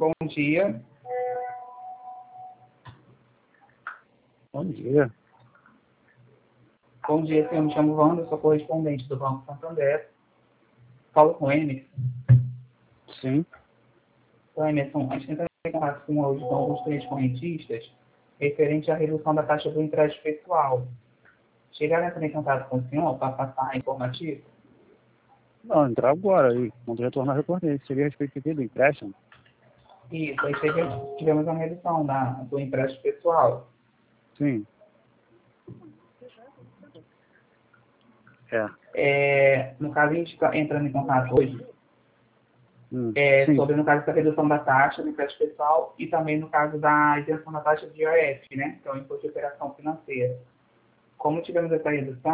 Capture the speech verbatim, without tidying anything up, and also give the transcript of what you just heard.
Bom dia. Bom dia. Bom dia, senhor. Me chamo Wanda, sou correspondente do Banco Santander. Falo com o Emerson. Sim. Então, Emerson, a gente entra em contato com hoje com alguns clientes correntistas referente à redução da taxa do empréstimo pessoal. Chegaram a entrar em contato com o senhor para passar a informativo? Não, entrar agora aí. Quando retornar, retornei. Seria a respeito aqui do empréstimo? Isso, aí chega, tivemos uma redução da, do empréstimo pessoal. Sim. É. É, no caso, a gente está entrando em contato hoje Hum. é, Sim. sobre, no caso, da redução da taxa do empréstimo pessoal e também no caso da isenção da taxa de I R S, né? Então, Imposto de Operação Financeira. Como tivemos essa redução,